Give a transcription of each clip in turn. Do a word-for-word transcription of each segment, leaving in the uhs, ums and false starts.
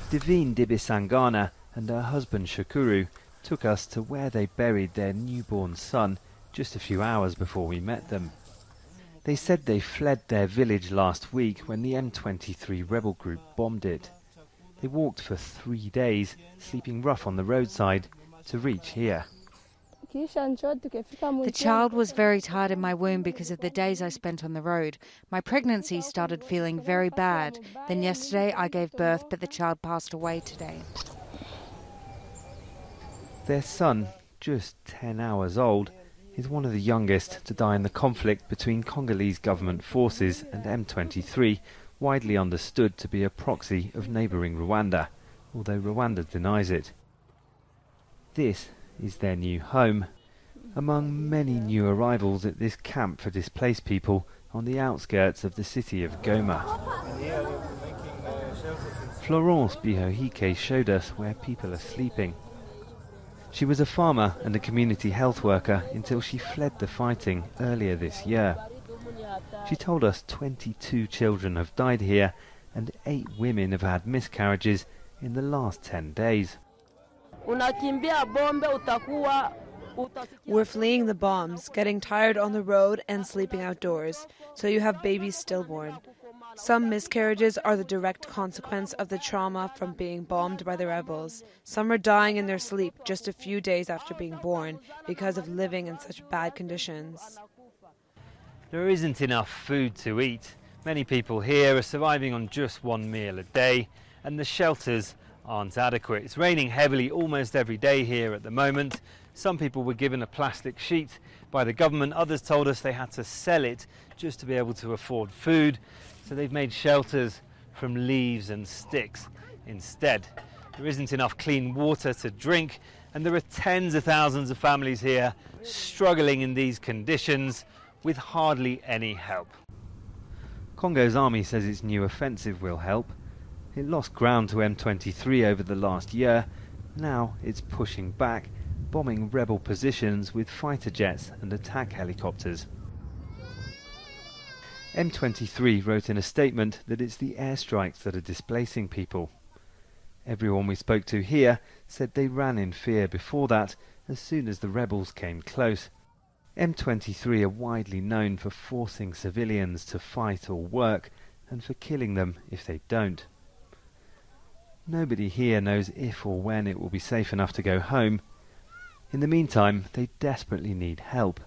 Divine Dibisangana and her husband Shukuru took us to where they buried their newborn son just a few hours before we met them. They said they fled their village last week when the M twenty-three rebel group bombed it. They walked for three days, sleeping rough on the roadside, to reach here. The child was very tired in my womb because of the days I spent on the road. My pregnancy started feeling very bad. Then yesterday I gave birth, but the child passed away today. Their son, just ten hours old, is one of the youngest to die in the conflict between Congolese government forces and M twenty-three, widely understood to be a proxy of neighbouring Rwanda, although Rwanda denies it. This is their new home, among many new arrivals at this camp for displaced people on the outskirts of the city of Goma. Florence Bihohike showed us where people are sleeping. She was a farmer and a community health worker until she fled the fighting earlier this year. She told us twenty-two children have died here and eight women have had miscarriages in the last ten days. We're fleeing the bombs, getting tired on the road and sleeping outdoors, so you have babies stillborn. Some miscarriages are the direct consequence of the trauma from being bombed by the rebels. Some are dying in their sleep just a few days after being born because of living in such bad conditions. There isn't enough food to eat. Many people here are surviving on just one meal a day, and the shelters aren't adequate. It's raining heavily almost every day here at the moment. Some people were given a plastic sheet by the government. Others told us they had to sell it just to be able to afford food. So they've made shelters from leaves and sticks instead. There isn't enough clean water to drink, and there are tens of thousands of families here struggling in these conditions with hardly any help. Congo's army says its new offensive will help. It lost ground to M twenty-three over the last year. Now it's pushing back, bombing rebel positions with fighter jets and attack helicopters. M twenty-three wrote in a statement that it's the airstrikes that are displacing people. Everyone we spoke to here said they ran in fear before that, as soon as the rebels came close. M twenty-three are widely known for forcing civilians to fight or work, and for killing them if they don't. Nobody here knows if or when it will be safe enough to go home. In the meantime, they desperately need help.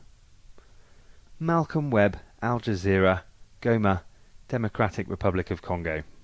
Malcolm Webb, Al Jazeera, Goma, Democratic Republic of Congo.